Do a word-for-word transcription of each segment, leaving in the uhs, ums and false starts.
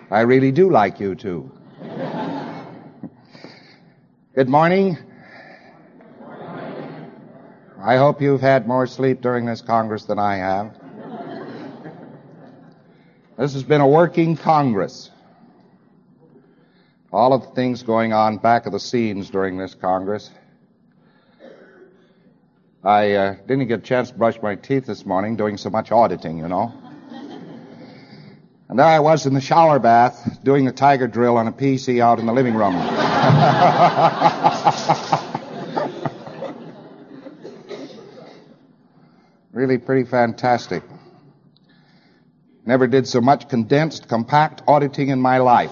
I really do like you too. Good morning. I hope you've had more sleep during this Congress than I have. This has been a working Congress. All of the things going on back of the scenes during this Congress. I uh, didn't get a chance to brush my teeth this morning doing so much auditing, you know. And there I was in the shower bath doing the tiger drill on a P C out in the living room. Really pretty fantastic. Never did so much condensed, compact auditing in my life.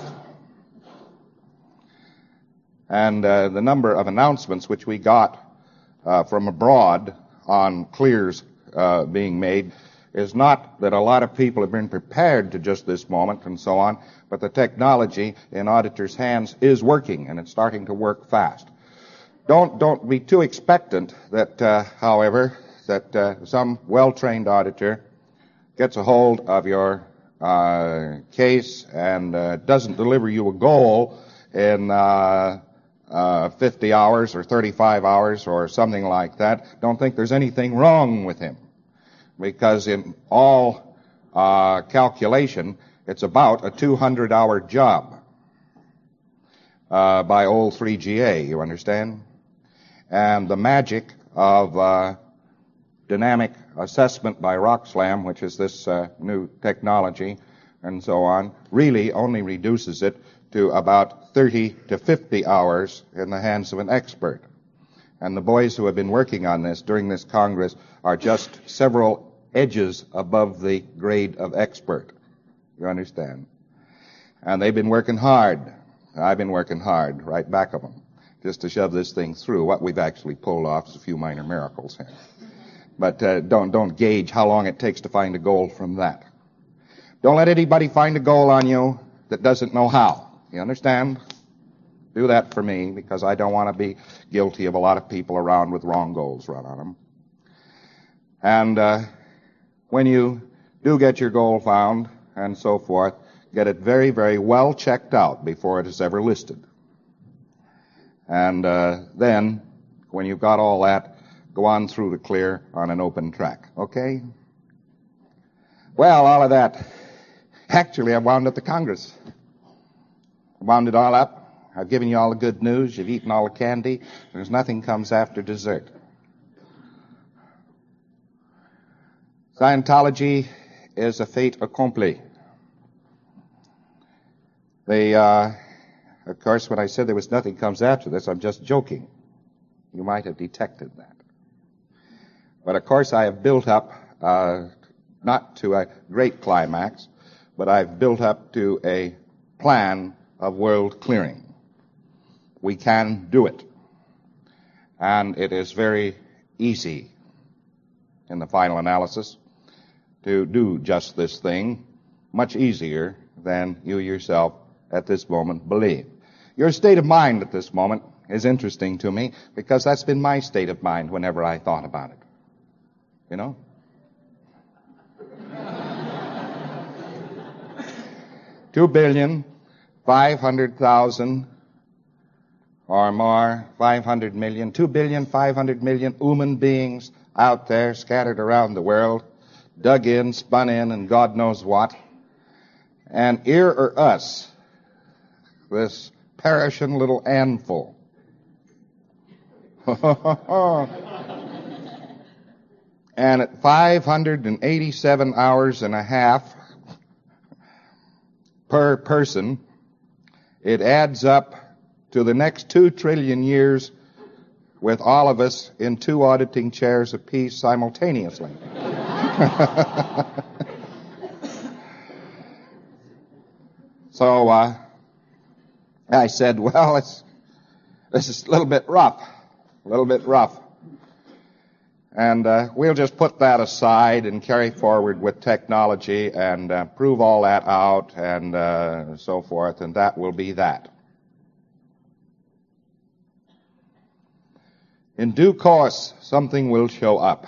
And uh, the number of announcements which we got uh, from abroad on clears uh, being made is not that a lot of people have been prepared to just this moment and so on, but the technology in auditors' hands is working, and it's starting to work fast. Don't don't be too expectant that, uh, however, that uh, some well-trained auditor gets a hold of your uh, case and uh, doesn't deliver you a goal in uh, uh, fifty hours or thirty-five hours or something like that. Don't think there's anything wrong with him, because in all uh, calculation, it's about a two hundred hour job uh, by old three G A, you understand? And the magic of uh, dynamic assessment by RockSlam, which is this uh, new technology and so on, really only reduces it to about thirty to fifty hours in the hands of an expert. And the boys who have been working on this during this Congress are just several edges above the grade of expert. You understand? And they've been working hard. I've been working hard right back of them just to shove this thing through. What we've actually pulled off is a few minor miracles here. But uh, don't don't gauge how long it takes to find a goal from that. Don't let anybody find a goal on you that doesn't know how. You understand? Do that for me, because I don't want to be guilty of a lot of people around with wrong goals run on them. And uh, when you do get your goal found and so forth, get it very, very well checked out before it is ever listed. And uh, then, when you've got all that, go on through to clear on an open track. Okay? Well, all of that. Actually, I wound up the Congress. I wound it all up. I've given you all the good news. You've eaten all the candy. There's nothing comes after dessert. Scientology is a fait accompli. They, uh, of course, when I said there was nothing comes after this, I'm just joking. You might have detected that. But of course, I have built up, uh, not to a great climax, but I've built up to a plan of world clearing. We can do it. And it is very easy, in the final analysis, to do just this thing, much easier than you yourself at this moment believe. Your state of mind at this moment is interesting to me, because that's been my state of mind whenever I thought about it. You know? Two billion, five hundred thousand or more, five hundred million, two billion, five hundred million human beings out there scattered around the world, dug in, spun in, and God knows what. And here are us, this perishing little handful. And at five hundred eighty-seven hours and a half per person, it adds up to the next two trillion years with all of us in two auditing chairs apiece simultaneously. So uh, I said, well, it's, this is a little bit rough, a little bit rough. And uh, we'll just put that aside and carry forward with technology and uh, prove all that out and uh, so forth, and that will be that. In due course, something will show up.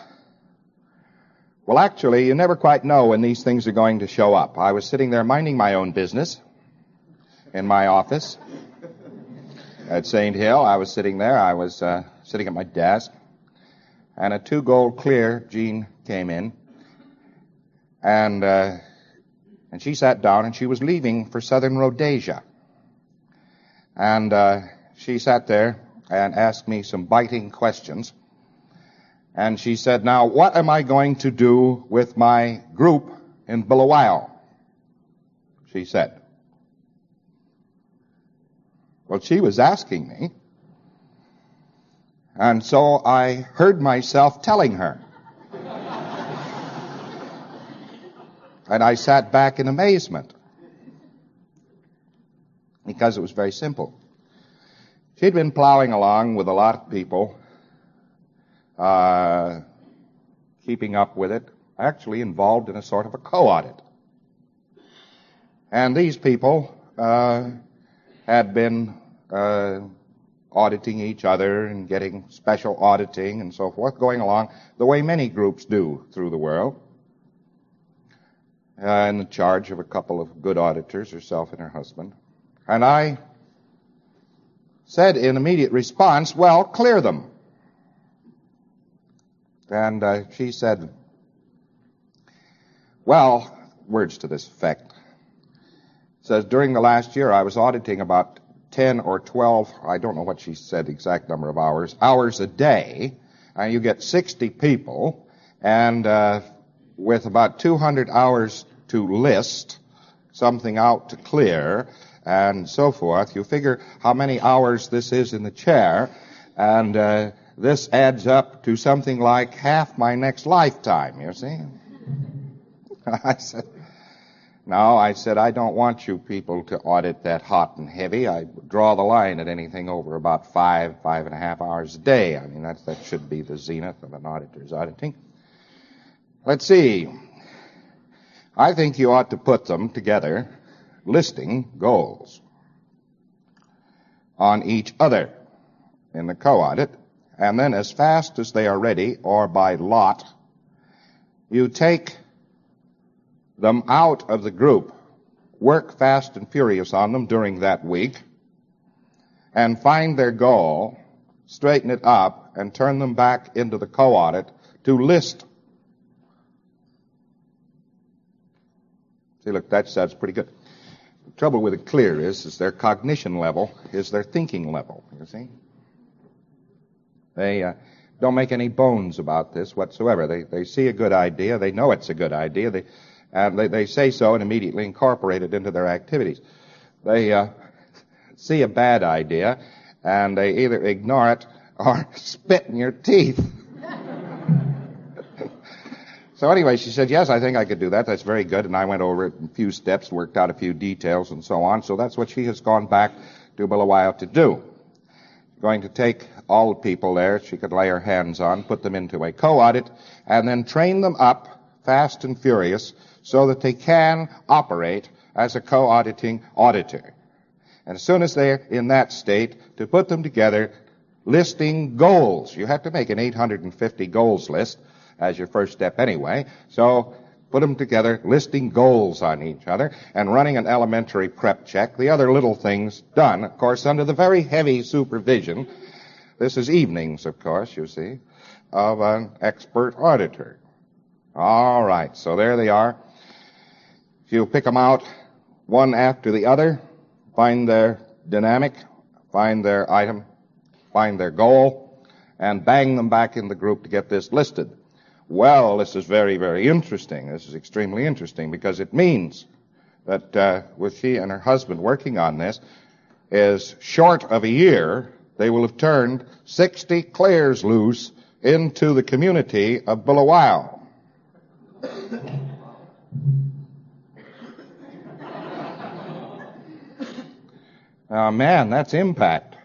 Well, actually, you never quite know when these things are going to show up. I was sitting there minding my own business, in my office at Saint Hill. I was sitting there. I was uh, sitting at my desk, and at two gold clear, Jean came in, and uh, and she sat down, and she was leaving for Southern Rhodesia. And uh, she sat there and asked me some biting questions. And she said, now, what am I going to do with my group in Bulawayo? She said. Well, she was asking me. And so I heard myself telling her. And I sat back in amazement. Because it was very simple. She'd been plowing along with a lot of people, uh, keeping up with it, actually involved in a sort of a co-audit. And these people uh, had been uh, auditing each other and getting special auditing and so forth, going along the way many groups do through the world, uh, in the charge of a couple of good auditors, herself and her husband. And I said in immediate response, well, clear them. And uh, she said, well, words to this effect. Says, during the last year I was auditing about ten or twelve, I don't know what she said, the exact number of hours, hours a day. And you get sixty people, and uh, with about two hundred hours to list something out to clear, and so forth. You figure how many hours this is in the chair, and uh, this adds up to something like half my next lifetime, you see. I said, no, I said, I don't want you people to audit that hot and heavy. I draw the line at anything over about five, five and a half hours a day. I mean, that, that should be the zenith of an auditor's auditing. Let's see. I think you ought to put them together, listing goals on each other in the co-audit, and then as fast as they are ready, or by lot, you take them out of the group, work fast and furious on them during that week, and find their goal, straighten it up, and turn them back into the co-audit to list. See, look, that sounds pretty good. The trouble with the clear is, is their cognition level is their thinking level, you see. They uh, don't make any bones about this whatsoever. They they see a good idea, they know it's a good idea, they and they, they say so and immediately incorporate it into their activities. They uh, see a bad idea, and they either ignore it or spit in your teeth. So anyway, she said, yes, I think I could do that. That's very good. And I went over it in a few steps, worked out a few details and so on. So that's what she has gone back to Bulawayo to do. Going to take all the people there she could lay her hands on, put them into a co-audit, and then train them up fast and furious so that they can operate as a co-auditing auditor. And as soon as they're in that state, to put them together, listing goals. You have to make an eight hundred fifty goals list as your first step anyway. So put them together, listing goals on each other, and running an elementary prep check. The other little things done, of course, under the very heavy supervision. This is evenings, of course, you see, of an expert auditor. All right, so there they are. If you pick them out one after the other, find their dynamic, find their item, find their goal, and bang them back in the group to get this listed. Well, this is very, very interesting. This is extremely interesting because it means that uh, with she and her husband working on this, is short of a year, they will have turned sixty clears loose into the community of Bulawayo. Oh, man, that's impact.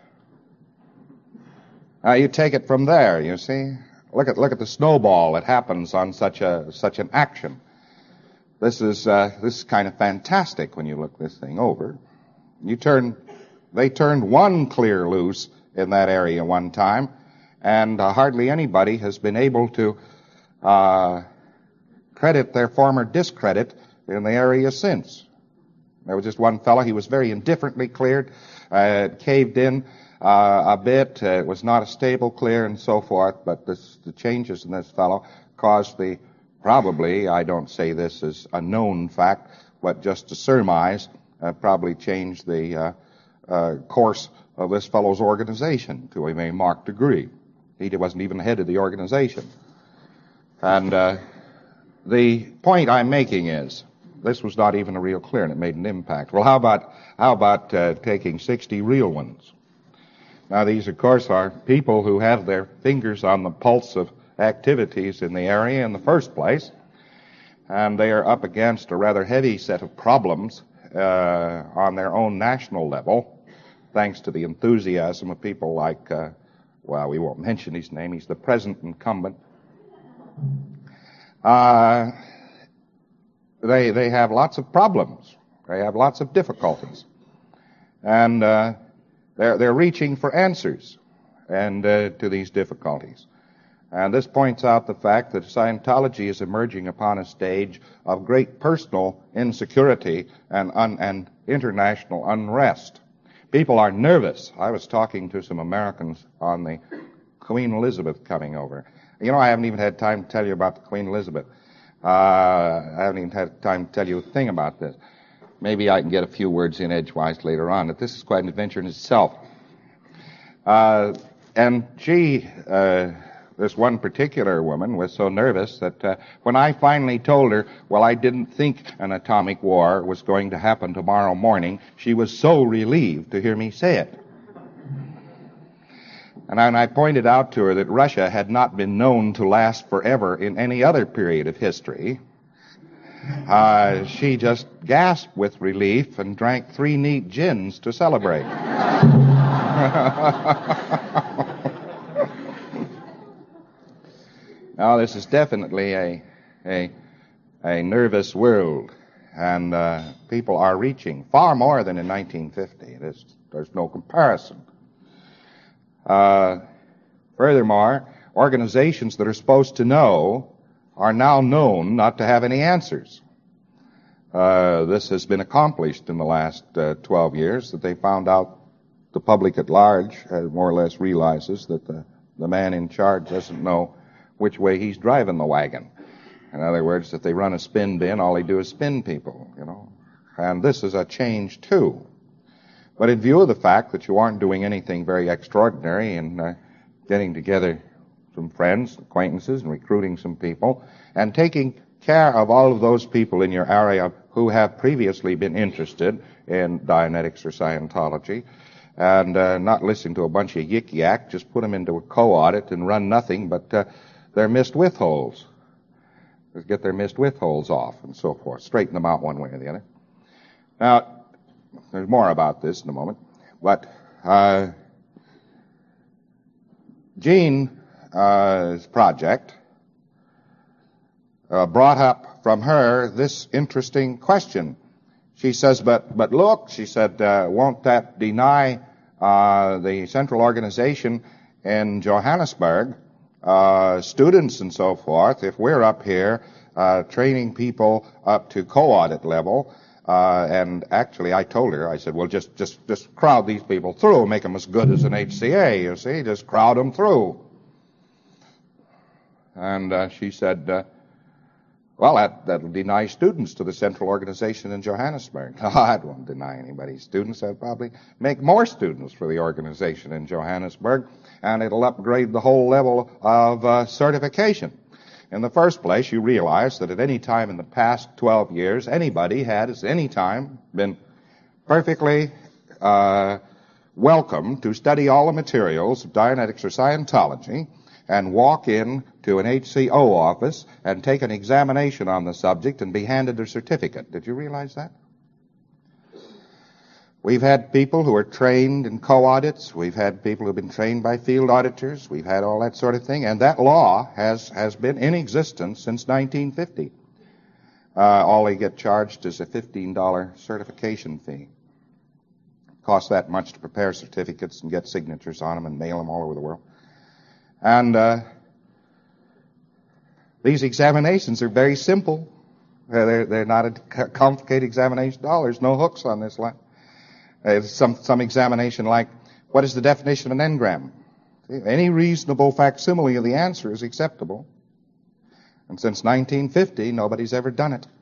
Now, you take it from there, you see. Look at look at the snowball that happens on such a such an action. This is uh, this is kind of fantastic when you look this thing over. You turn, they turned one clear loose in that area one time, and uh, hardly anybody has been able to uh, credit their former discredit in the area since. There was just one fellow. He was very indifferently cleared. Uh, it caved in uh, a bit. Uh, it was not a stable clear and so forth. But this, the changes in this fellow caused the, probably, I don't say this as a known fact, but just to surmise, uh, probably changed the uh, uh, course of this fellow's organization to a very marked degree. He wasn't even the head of the organization. And uh, the point I'm making is, this was not even a real clear, and it made an impact. Well, how about how about uh, taking sixty real ones? Now, these, of course, are people who have their fingers on the pulse of activities in the area in the first place, and they are up against a rather heavy set of problems uh, on their own national level, thanks to the enthusiasm of people like, uh, well, we won't mention his name, he's the present incumbent. Uh, They they have lots of problems. They have lots of difficulties, and uh, they're they're reaching for answers, and uh, to these difficulties. And this points out the fact that Scientology is emerging upon a stage of great personal insecurity and un, and international unrest. People are nervous. I was talking to some Americans on the Queen Elizabeth coming over. You know, I haven't even had time to tell you about the Queen Elizabeth. Uh, I haven't even had time to tell you a thing about this. Maybe I can get a few words in edgewise later on, but this is quite an adventure in itself. Uh, and she, uh, this one particular woman, was so nervous that uh, when I finally told her, well, I didn't think an atomic war was going to happen tomorrow morning, she was so relieved to hear me say it. And I pointed out to her that Russia had not been known to last forever in any other period of history. Uh, she just gasped with relief and drank three neat gins to celebrate. Now, this is definitely a a, a nervous world, and uh, people are reaching far more than in nineteen fifty. There's, there's no comparison. Uh, furthermore, organizations that are supposed to know are now known not to have any answers. Uh, this has been accomplished in the last uh, twelve years, that they found out the public at large uh, more or less realizes that the, the man in charge doesn't know which way he's driving the wagon. In other words, if they run a spin bin, all they do is spin people, you know. And this is a change, too. But in view of the fact that you aren't doing anything very extraordinary in uh, getting together some friends, acquaintances, and recruiting some people, and taking care of all of those people in your area who have previously been interested in Dianetics or Scientology, and uh, not listening to a bunch of yik-yak, just put them into a co-audit and run nothing but uh, their missed withholds. Just get their missed withholds off and so forth. Straighten them out one way or the other. Now, there's more about this in a moment, but uh, Jean's uh, project uh, brought up from her this interesting question. She says, but but look, she said, uh, won't that deny uh, the central organization in Johannesburg, uh, students and so forth, if we're up here uh, training people up to co-audit level? Uh, and actually, I told her, I said, well, just, just, just crowd these people through, make them as good as an H C A, you see, just crowd them through. And uh, she said, uh, well, that, that'll deny students to the central organization in Johannesburg. No, that won't deny anybody students. That'll probably make more students for the organization in Johannesburg, and it'll upgrade the whole level of uh, certification. In the first place, you realize that at any time in the past twelve years, anybody had, at any time, been perfectly uh, welcome to study all the materials of Dianetics or Scientology and walk in to an H C O office and take an examination on the subject and be handed a certificate. Did you realize that? We've had people who are trained in co-audits. We've had people who've been trained by field auditors. We've had all that sort of thing. And that law has, has been in existence since nineteen fifty. Uh, all they get charged is a fifteen dollars certification fee. It costs that much to prepare certificates and get signatures on them and mail them all over the world. And uh, these examinations are very simple. They're, they're not a complicated examination at all. There's no hooks on this line. It's some, some examination like, what is the definition of an engram? Any reasonable facsimile of the answer is acceptable. And since nineteen fifty, nobody's ever done it.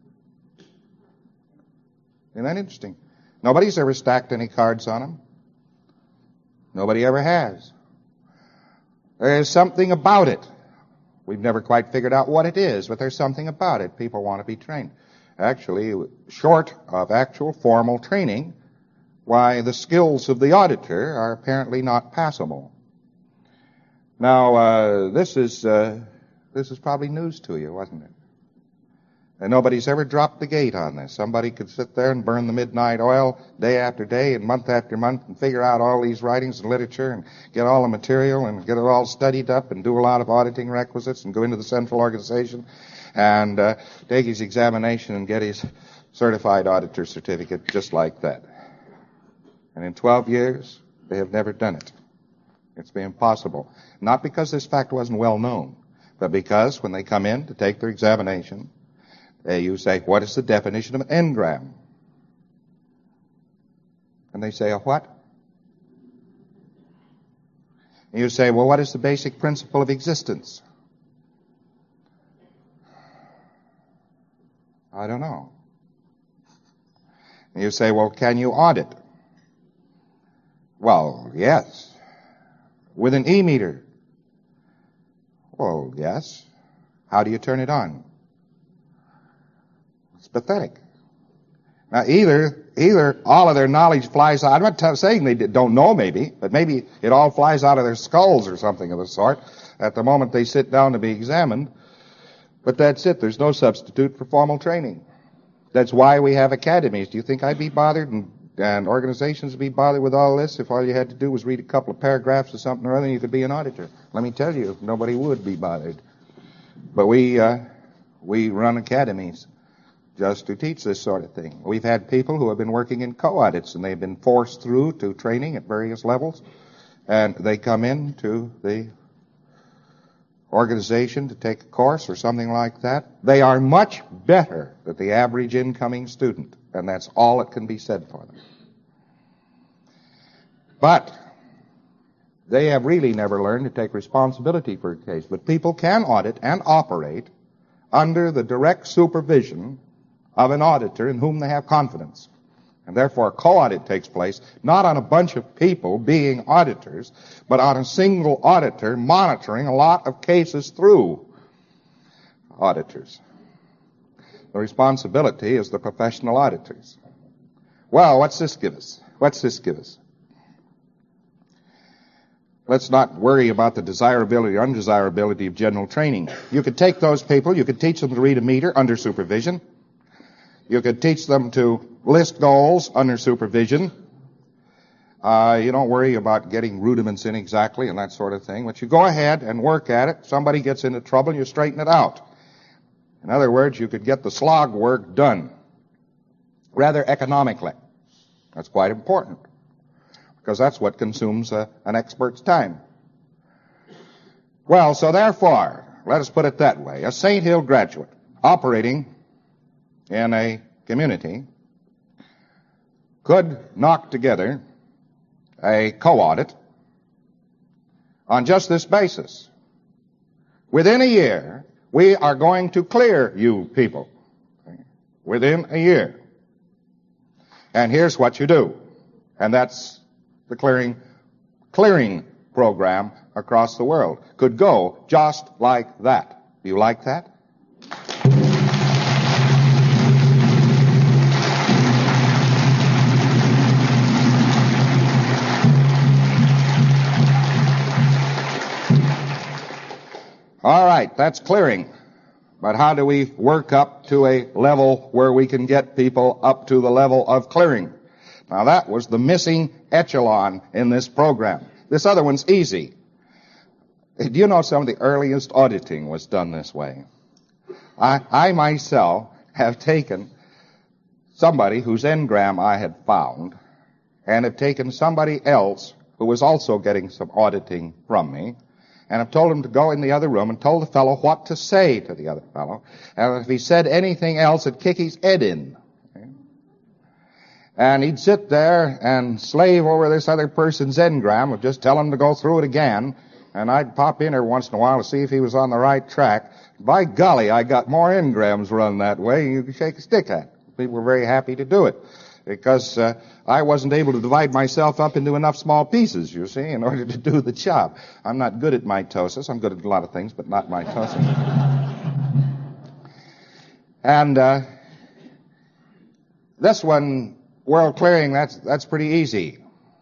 Isn't that interesting? Nobody's ever stacked any cards on them. Nobody ever has. There's something about it. We've never quite figured out what it is, but there's something about it. People want to be trained. Actually, short of actual formal training, why, the skills of the auditor are apparently not passable. Now, uh, this is uh, this is probably news to you, wasn't it? And nobody's ever dropped the gate on this. Somebody could sit there and burn the midnight oil day after day and month after month and figure out all these writings and literature and get all the material and get it all studied up and do a lot of auditing requisites and go into the central organization and uh, take his examination and get his certified auditor certificate just like that. And in twelve years, they have never done it. It's been impossible. Not because this fact wasn't well known, but because when they come in to take their examination, they, you say, what is the definition of an engram? And they say, a what? And you say, well, what is the basic principle of existence? I don't know. And you say, well, can you audit? Well, yes. With an E-meter? Well, yes. How do you turn it on? It's pathetic. Now, either either all of their knowledge flies out. I'm not t- saying they don't know, maybe, but maybe it all flies out of their skulls or something of the sort at the moment they sit down to be examined. But that's it. There's no substitute for formal training. That's why we have academies. Do you think I'd be bothered and, and organizations would be bothered with all this if all you had to do was read a couple of paragraphs or something or other and you could be an auditor? Let me tell you, nobody would be bothered. But we uh, we run academies just to teach this sort of thing. We've had people who have been working in co-audits and they've been forced through to training at various levels, and they come in to the organization to take a course or something like that. They are much better than the average incoming student, and that's all that can be said for them. But they have really never learned to take responsibility for a case. But people can audit and operate under the direct supervision of an auditor in whom they have confidence. And therefore, a co-audit takes place not on a bunch of people being auditors, but on a single auditor monitoring a lot of cases through auditors. The responsibility is the professional auditors. Well, what's this give us? What's this give us? Let's not worry about the desirability or undesirability of general training. You could take those people, you could teach them to read a meter under supervision. You could teach them to list goals under supervision. Uh, you don't worry about getting rudiments in exactly and that sort of thing, but you go ahead and work at it. Somebody gets into trouble, you straighten it out. In other words, you could get the slog work done rather economically. That's quite important, because that's what consumes uh, an expert's time. Well, so therefore, let us put it that way. A Saint Hill graduate operating in a community could knock together a co-audit on just this basis. Within a year, we are going to clear you people. Within a year. And here's what you do. And that's the clearing, clearing program across the world. Could go just like that. Do you like that? All right, that's clearing. But how do we work up to a level where we can get people up to the level of clearing? Now, that was the missing echelon in this program. This other one's easy. Do you know some of the earliest auditing was done this way? I, I myself have taken somebody whose engram I had found and have taken somebody else who was also getting some auditing from me, and have told him to go in the other room and told the fellow what to say to the other fellow. And if he said anything else, it'd kick his head in. And he'd sit there and slave over this other person's engram, and just tell him to go through it again. And I'd pop in every once in a while to see if he was on the right track. By golly, I got more engrams run that way than you could shake a stick at. People were very happy to do it, because uh, I wasn't able to divide myself up into enough small pieces, you see, in order to do the job. I'm not good at mitosis. I'm good at a lot of things, but not mitosis. And uh, this one, world clearing, that's that's pretty easy.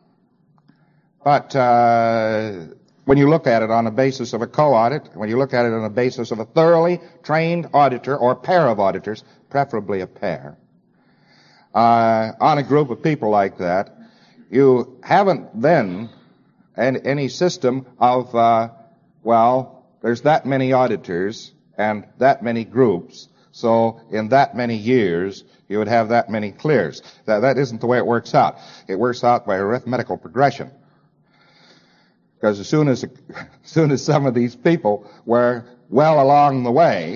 But uh, when you look at it on the basis of a co-audit, when you look at it on the basis of a thoroughly trained auditor or pair of auditors, preferably a pair, uh, on a group of people like that, you haven't then an, any system of, uh, well, there's that many auditors and that many groups, so in that many years, you would have that many clears. That, that isn't the way it works out. It works out by arithmetical progression. Because as soon as, as soon as some of these people were well along the way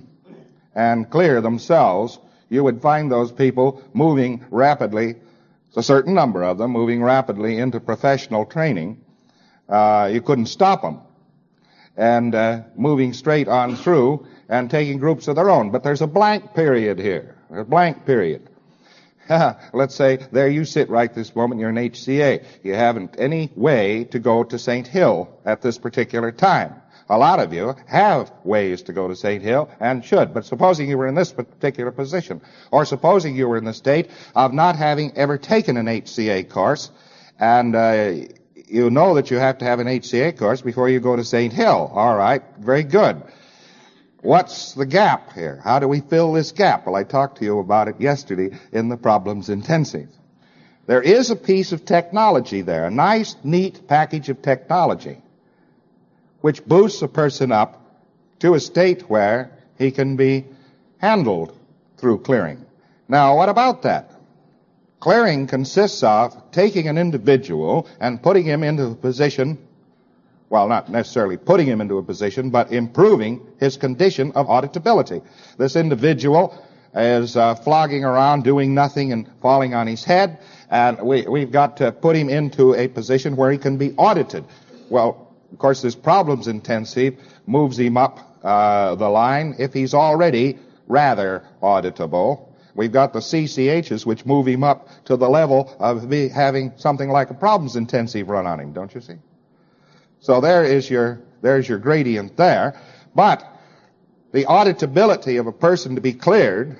and clear themselves, you would find those people moving rapidly, a certain number of them moving rapidly into professional training. Uh, you couldn't stop them. And uh, moving straight on through and taking groups of their own. But there's a blank period here. A blank period. Let's say there you sit right this moment, you're an H C A. You haven't any way to go to Saint Hill at this particular time. A lot of you have ways to go to Saint Hill and should, but supposing you were in this particular position, or supposing you were in the state of not having ever taken an H C A course, and uh, you know that you have to have an H C A course before you go to Saint Hill. All right, very good. What's the gap here? How do we fill this gap? Well, I talked to you about it yesterday in the Problems Intensive. There is a piece of technology there, a nice, neat package of technology, which boosts a person up to a state where he can be handled through clearing. Now, what about that? Clearing consists of taking an individual and putting him into a position, well, not necessarily putting him into a position, but improving his condition of auditability. This individual is uh, flogging around, doing nothing, and falling on his head, and we, we've got to put him into a position where he can be audited. Well, of course, this Problems Intensive moves him up uh, the line if he's already rather auditable. We've got the C C Hs, which move him up to the level of be having something like a Problems Intensive run on him, don't you see? So there is your, there's your gradient there. But the auditability of a person to be cleared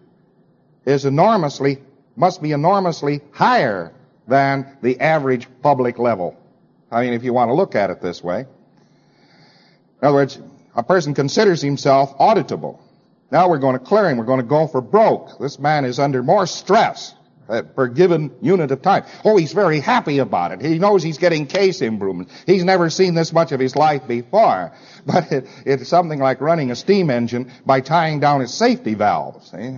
is enormously, must be enormously higher than the average public level. I mean, if you want to look at it this way. In other words, a person considers himself auditable. Now we're going to clear him. We're going to go for broke. This man is under more stress per given unit of time. Oh, he's very happy about it. He knows he's getting case improvement. He's never seen this much of his life before. But it, it's something like running a steam engine by tying down its safety valves. See?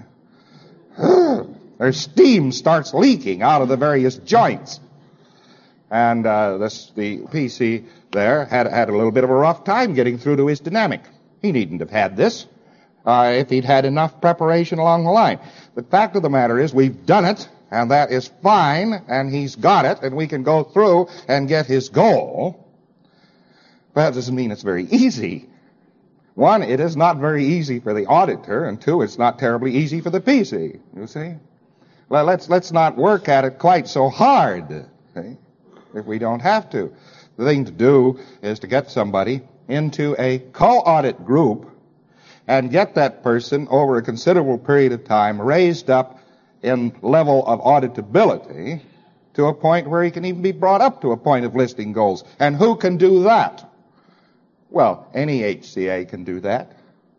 Their steam starts leaking out of the various joints. And uh, this, the P C there had, had a little bit of a rough time getting through to his dynamic. He needn't have had this uh, if he'd had enough preparation along the line. The fact of the matter is we've done it, and that is fine, and he's got it, and we can go through and get his goal. But that doesn't mean it's very easy. One, it is not very easy for the auditor, and two, it's not terribly easy for the P C, you see. Well, let's, let's not work at it quite so hard, see, if we don't have to. The thing to do is to get somebody into a co-audit group and get that person over a considerable period of time raised up in level of auditability to a point where he can even be brought up to a point of listing goals. And who can do that? Well, any H C A can do that.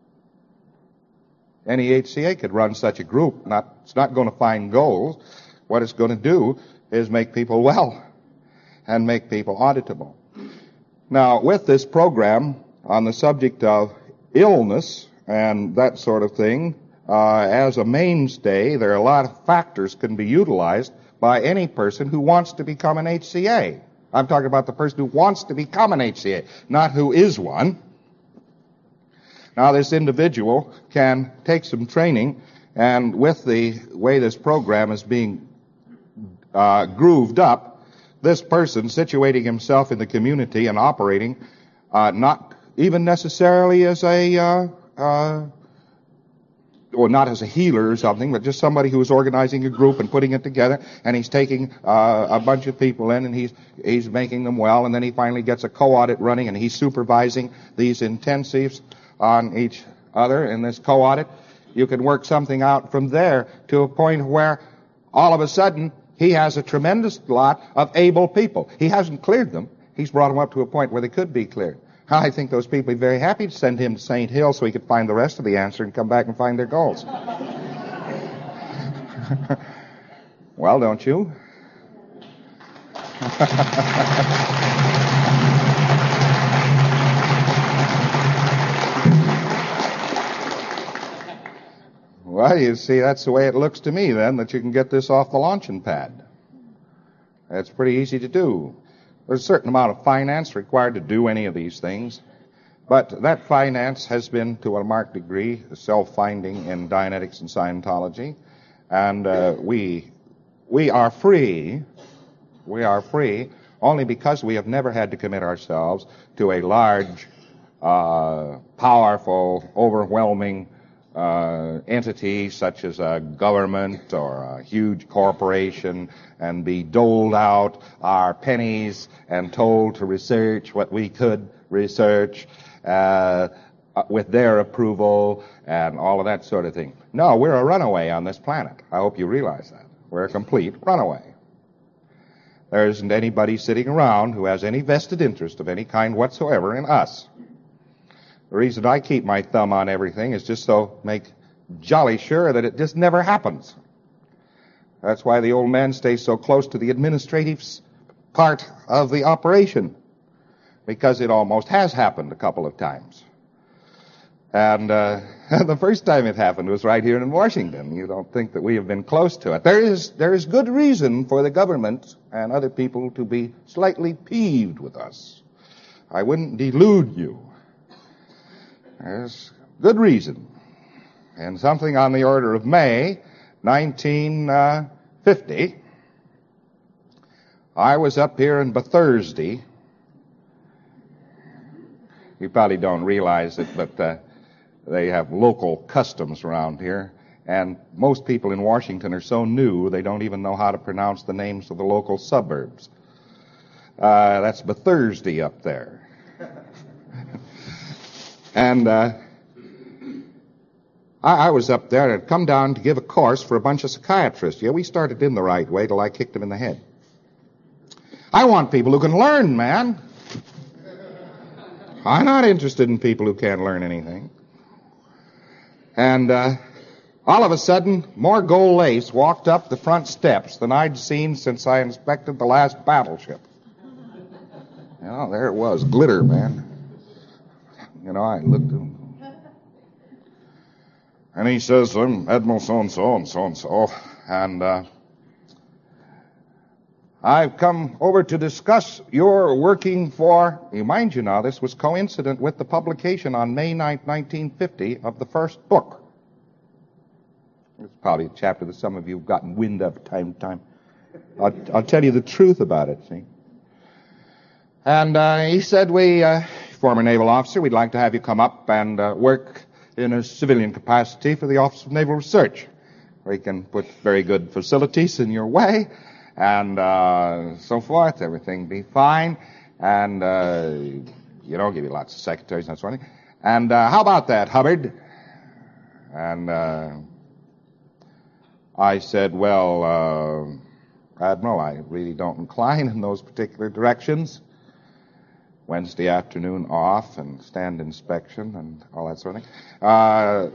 Any H C A could run such a group. Not, it's not going to find goals. What it's going to do is make people well and make people auditable. Now, with this program on the subject of illness and that sort of thing, uh, as a mainstay, there are a lot of factors can be utilized by any person who wants to become an H C A. I'm talking about the person who wants to become an H C A, not who is one. Now, this individual can take some training, and with the way this program is being uh, grooved up, this person situating himself in the community and operating uh, not even necessarily as a, uh, uh, or not as a healer or something, but just somebody who is organizing a group and putting it together, and he's taking uh, a bunch of people in, and he's he's making them well, and then he finally gets a co-audit running, and he's supervising these intensives on each other in this co-audit. You can work something out from there to a point where all of a sudden he has a tremendous lot of able people. He hasn't cleared them. He's brought them up to a point where they could be cleared. I think those people would be very happy to send him to Saint Hill so he could find the rest of the answer and come back and find their goals. Well, don't you? Well, you see, that's the way it looks to me, then, that you can get this off the launching pad. That's pretty easy to do. There's a certain amount of finance required to do any of these things, but that finance has been, to a marked degree, self-finding in Dianetics and Scientology, and uh, we we are free, we are free only because we have never had to commit ourselves to a large, uh, powerful, overwhelming Uh, entity such as a government or a huge corporation and be doled out our pennies and told to research what we could research uh, with their approval and all of that sort of thing. No, we're a runaway on this planet. I hope you realize that. We're a complete runaway. There isn't anybody sitting around who has any vested interest of any kind whatsoever in us. The reason I keep my thumb on everything is just so make jolly sure that it just never happens. That's why the old man stays so close to the administrative part of the operation, because it almost has happened a couple of times. And uh, the first time it happened was right here in Washington. You don't think that we have been close to it. There is there is good reason for the government and other people to be slightly peeved with us. I wouldn't delude you. There's good reason. And something on the order of May nineteen fifty, I was up here in Bethesda. You probably don't realize it, but uh, they have local customs around here. And most people in Washington are so new, they don't even know how to pronounce the names of the local suburbs. Uh, that's Bethesda up there. And uh, I, I was up there and had come down to give a course for a bunch of psychiatrists. Yeah, we started in the right way till I kicked them in the head. I want people who can learn, man. I'm not interested in people who can't learn anything. And uh, all of a sudden, more gold lace walked up the front steps than I'd seen since I inspected the last battleship. You know, there it was, glitter, man. You know, I looked at him. And he says, I'm Admiral so-and-so and so-and-so, and uh, I've come over to discuss your working for, you mind you now, this was coincident with the publication on May ninth, nineteen fifty of the first book. It's probably a chapter that some of you have gotten wind of time to time. I'll, I'll tell you the truth about it, see. And uh, he said, we, uh, former naval officer, we'd like to have you come up and uh, work in a civilian capacity for the Office of Naval Research. We can put very good facilities in your way, and uh, so forth. Everything be fine, and, uh, you know, give you lots of secretaries and that sort of thing. And uh, how about that, Hubbard? And uh, I said, well, uh, Admiral, I really don't incline in those particular directions. Wednesday afternoon off and stand inspection and all that sort of thing. Uh,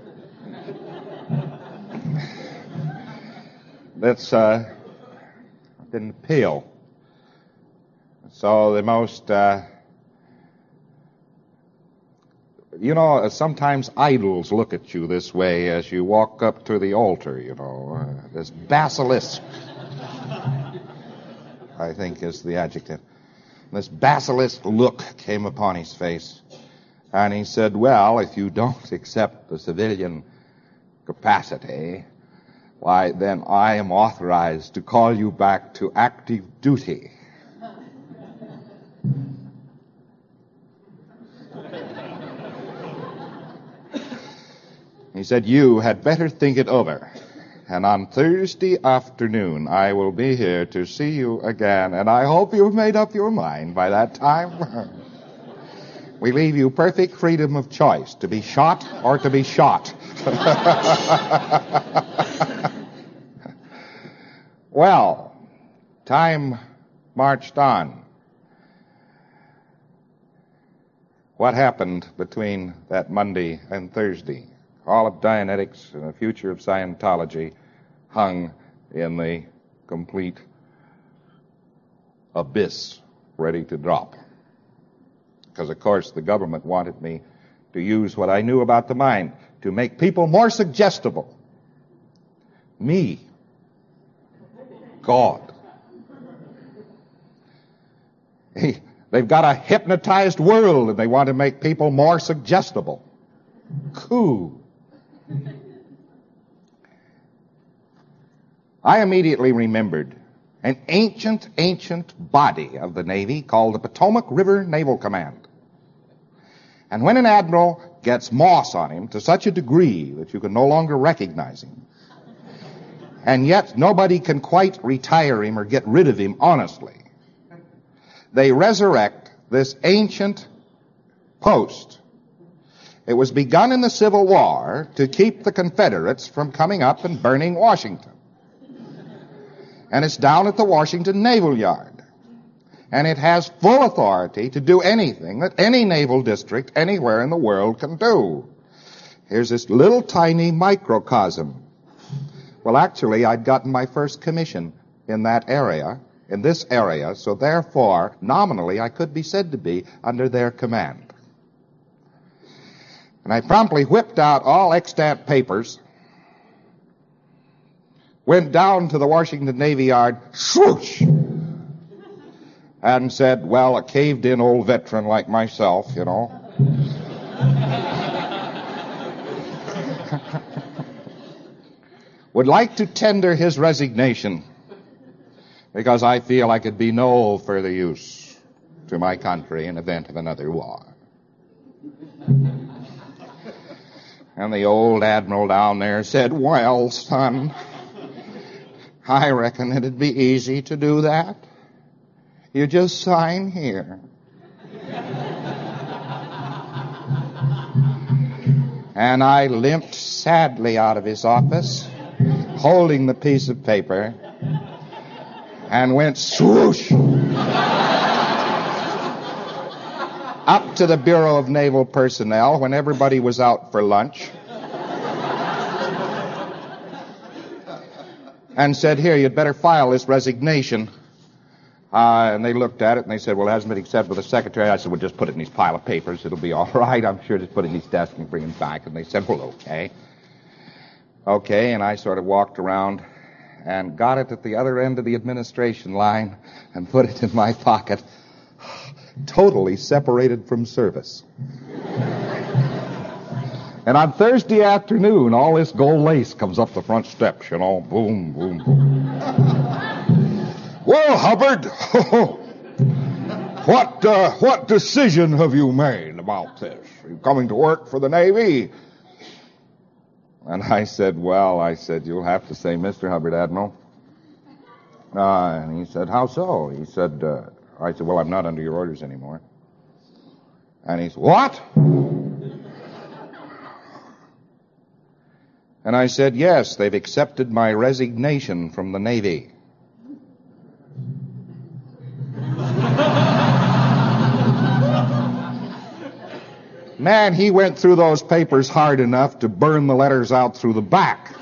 that's uh, didn't appeal. So the most, uh, you know, sometimes idols look at you this way as you walk up to the altar, you know, uh, this basilisk, I think is the adjective. This basilisk look came upon his face. And he said, well, if you don't accept the civilian capacity, why, then I am authorized to call you back to active duty. He said, you had better think it over. And on Thursday afternoon, I will be here to see you again, and I hope you've made up your mind by that time. We leave you perfect freedom of choice, to be shot or to be shot. Well, time marched on. What happened between that Monday and Thursday? All of Dianetics and the future of Scientology hung in the complete abyss, ready to drop. Because, of course, the government wanted me to use what I knew about the mind to make people more suggestible. Me. God. He, they've got a hypnotized world, and they want to make people more suggestible. Coup. I immediately remembered an ancient, ancient body of the Navy called the Potomac River Naval Command. And when an admiral gets moss on him to such a degree that you can no longer recognize him, and yet nobody can quite retire him or get rid of him honestly, they resurrect this ancient post. It was begun in the Civil War to keep the Confederates from coming up and burning Washington. And it's down at the Washington Naval Yard. And it has full authority to do anything that any naval district anywhere in the world can do. Here's this little tiny microcosm. Well, actually, I'd gotten my first commission in that area, in this area, so therefore, nominally, I could be said to be under their command. And I promptly whipped out all extant papers, went down to the Washington Navy Yard, swoosh, and said, well, a caved-in old veteran like myself, you know, would like to tender his resignation because I feel I could be no further use to my country in event of another war. And the old admiral down there said, well, son, I reckon it'd be easy to do that. You just sign here. And I limped sadly out of his office, holding the piece of paper, and went swoosh up to the Bureau of Naval Personnel when everybody was out for lunch, and said, here, you'd better file this resignation. Uh, and they looked at it, and they said, well, it hasn't been accepted with the secretary. I said, well, just put it in these pile of papers. It'll be all right. I'm sure just put it in his desk and bring it back. And they said, well, okay. Okay, and I sort of walked around and got it at the other end of the administration line and put it in my pocket, totally separated from service. And on Thursday afternoon, all this gold lace comes up the front steps, you know, boom, boom, boom. Well, Hubbard, what uh, what decision have you made about this? Are you coming to work for the Navy? And I said, well, I said, you'll have to say Mister Hubbard, Admiral. Uh, and he said, how so? He said, uh, I said, well, I'm not under your orders anymore. And he said, what? And I said, yes, they've accepted my resignation from the Navy. Man, he went through those papers hard enough to burn the letters out through the back.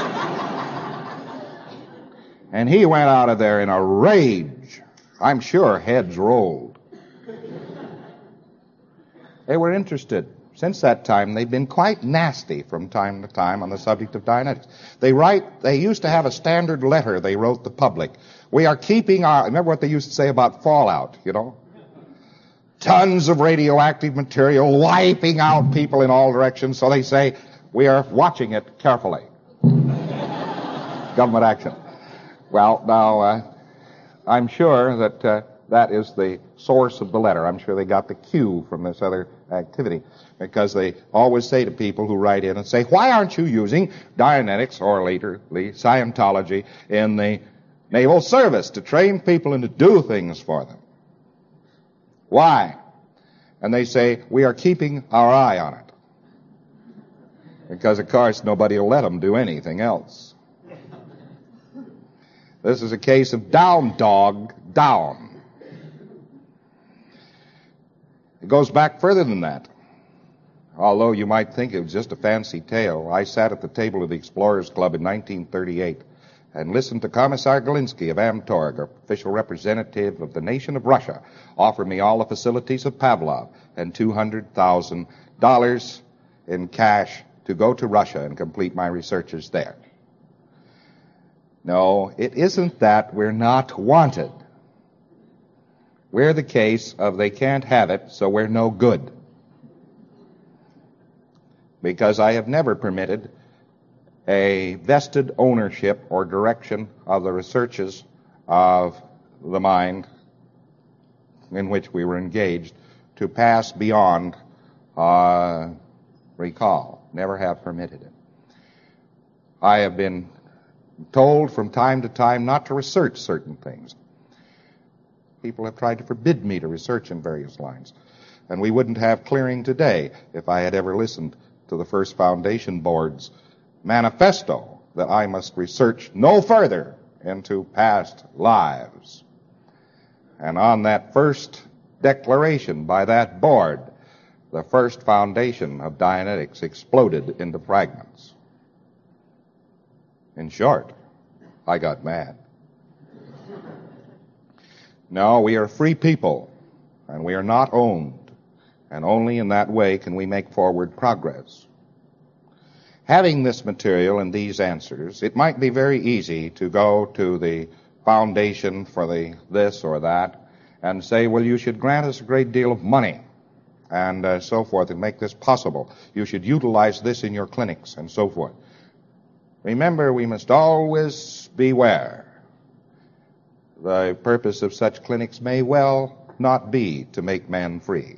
And he went out of there in a rage. I'm sure heads rolled. They were interested. Since that time, they've been quite nasty from time to time on the subject of Dianetics. They write, they used to have a standard letter they wrote the public. We are keeping our, remember what they used to say about fallout, you know? tons of radioactive material wiping out people in all directions. So they say, we are watching it carefully. Government action. Well, now, uh, I'm sure that uh, that is the source of the letter. I'm sure they got the cue from this other activity, because they always say to people who write in and say, why aren't you using Dianetics or later Scientology in the naval service to train people and to do things for them? Why? And they say, we are keeping our eye on it. Because, of course, nobody will let them do anything else. This is a case of down, dog, down. It goes back further than that. Although you might think it was just a fancy tale, I sat at the table of the Explorers Club in nineteen thirty-eight and listened to Commissar Galinsky of Amtorg, official representative of the nation of Russia, offer me all the facilities of Pavlov and two hundred thousand dollars in cash to go to Russia and complete my researches there. No, it isn't that we're not wanted. We're the case of they can't have it, so we're no good. Because I have never permitted a vested ownership or direction of the researches of the mind in which we were engaged to pass beyond uh, recall. Never have permitted it. I have been told from time to time not to research certain things. People have tried to forbid me to research in various lines. And we wouldn't have clearing today if I had ever listened to the First Foundation Board's manifesto that I must research no further into past lives. And on that first declaration by that board, the first foundation of Dianetics exploded into fragments. In short, I got mad. No, we are free people, and we are not owned, and only in that way can we make forward progress. Having this material and these answers, it might be very easy to go to the foundation for the this or that and say, well, you should grant us a great deal of money and uh, so forth and make this possible. You should utilize this in your clinics and so forth. Remember, we must always beware. The purpose of such clinics may well not be to make man free.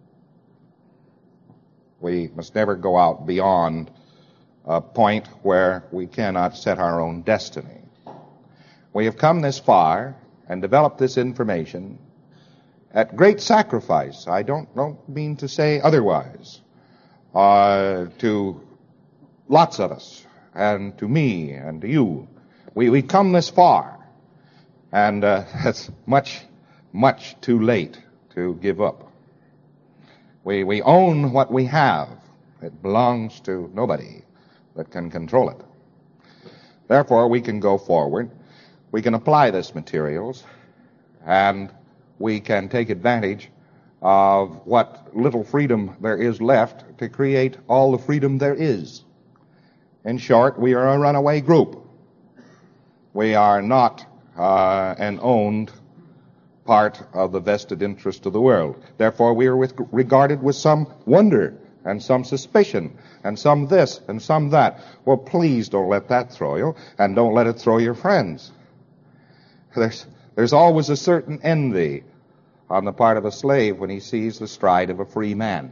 We must never go out beyond a point where we cannot set our own destiny. We have come this far and developed this information at great sacrifice. I don't, don't mean to say otherwise. Uh, to lots of us, and to me, and to you. We, we've come this far, and uh, it's much, much too late to give up. We, we own what we have. It belongs to nobody that can control it. Therefore, we can go forward. We can apply this materials, and we can take advantage of what little freedom there is left to create all the freedom there is. In short, we are a runaway group. We are not uh, an owned part of the vested interest of the world. Therefore, we are with, regarded with some wonder and some suspicion and some this and some that. Well, please don't let that throw you, and don't let it throw your friends. There's, there's always a certain envy on the part of a slave when he sees the stride of a free man.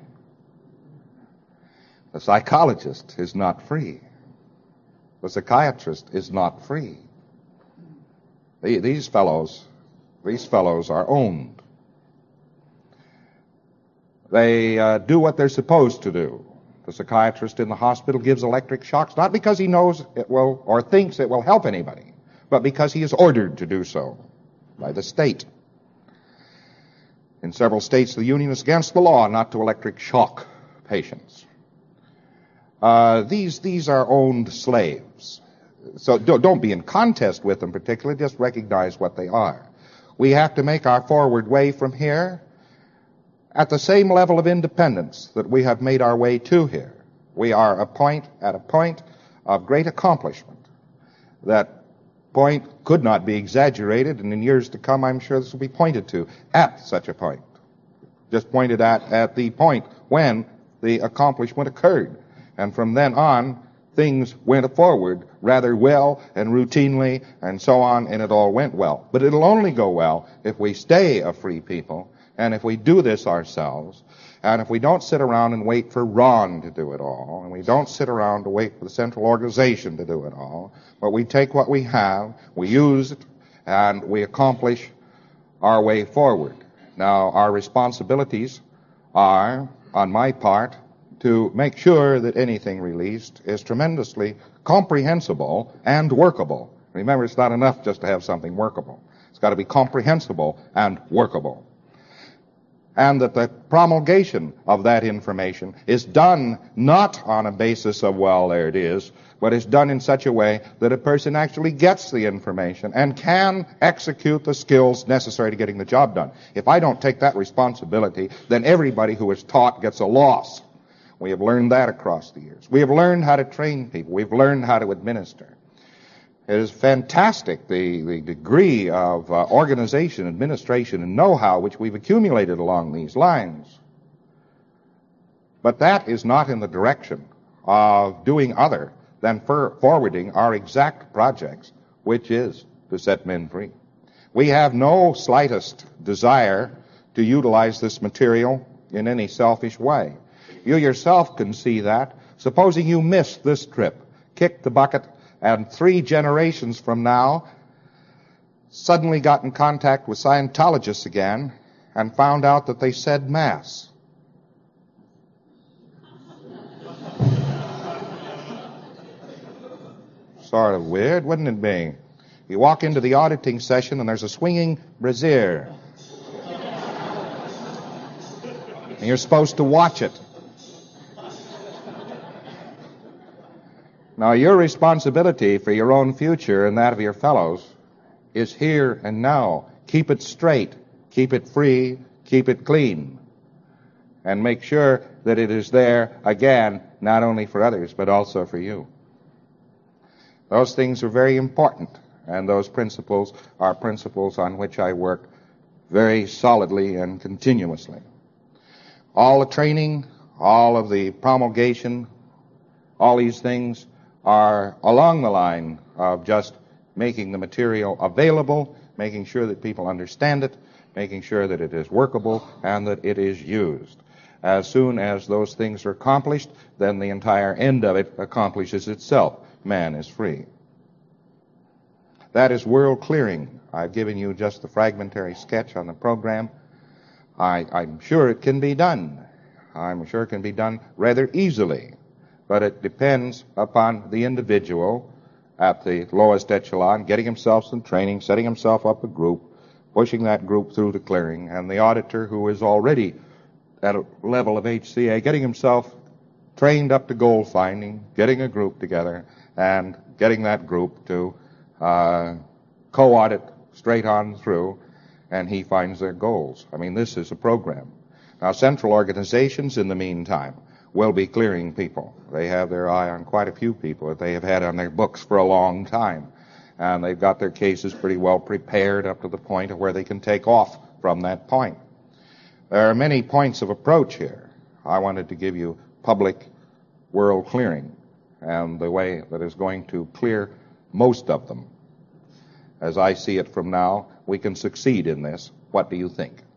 The psychologist is not free. The psychiatrist is not free. The, these fellows, these fellows are owned. They uh, do what they're supposed to do. The psychiatrist in the hospital gives electric shocks, not because he knows it will or thinks it will help anybody, but because he is ordered to do so by the state. In several states, the union is against the law not to electric shock patients. Uh, these these are owned slaves. So don't, don't be in contest with them particularly, just recognize what they are. We have to make our forward way from here at the same level of independence that we have made our way to here. We are a point at a point of great accomplishment. That point could not be exaggerated, and in years to come I'm sure this will be pointed to at such a point. just pointed at at the point when the accomplishment occurred. And from then on, things went forward rather well and routinely and so on, and it all went well. But it'll only go well if we stay a free people, and if we do this ourselves, and if we don't sit around and wait for Ron to do it all, and we don't sit around to wait for the central organization to do it all, but we take what we have, we use it, and we accomplish our way forward. Now, our responsibilities are, on my part, to make sure that anything released is tremendously comprehensible and workable. Remember, it's not enough just to have something workable. It's got to be comprehensible and workable. And that the promulgation of that information is done not on a basis of, well, there it is, but is done in such a way that a person actually gets the information and can execute the skills necessary to getting the job done. If I don't take that responsibility, then everybody who is taught gets a loss. We have learned that across the years. We have learned how to train people. We've learned how to administer. It is fantastic, the, the degree of uh, organization, administration, and know-how which we've accumulated along these lines. But that is not in the direction of doing other than for forwarding our exact projects, which is to set men free. We have no slightest desire to utilize this material in any selfish way. You yourself can see that. Supposing you missed this trip, kicked the bucket, and three generations from now suddenly got in contact with Scientologists again and found out that they said Mass. Sort of weird, wouldn't it be? You walk into the auditing session and there's a swinging brazier. And you're supposed to watch it. Now, your responsibility for your own future and that of your fellows is here and now. Keep it straight, keep it free, keep it clean, and make sure that it is there, again, not only for others, but also for you. Those things are very important, and those principles are principles on which I work very solidly and continuously. All the training, all of the promulgation, all these things are along the line of just making the material available, making sure that people understand it, making sure that it is workable, and that it is used. As soon as those things are accomplished, then the entire end of it accomplishes itself. Man is free. That is world clearing. I've given you just the fragmentary sketch on the program. I, I'm sure it can be done. I'm sure it can be done rather easily. But it depends upon the individual at the lowest echelon, getting himself some training, setting himself up a group, pushing that group through to clearing, and the auditor who is already at a level of H C A, getting himself trained up to goal finding, getting a group together, and getting that group to uh, co-audit straight on through, and he finds their goals. I mean, this is a program. Now, central organizations, in the meantime, will be clearing people. They have their eye on quite a few people that they have had on their books for a long time. And they've got their cases pretty well prepared up to the point of where they can take off from that point. There are many points of approach here. I wanted to give you public world clearing and the way that is going to clear most of them. As I see it from now, we can succeed in this. What do you think?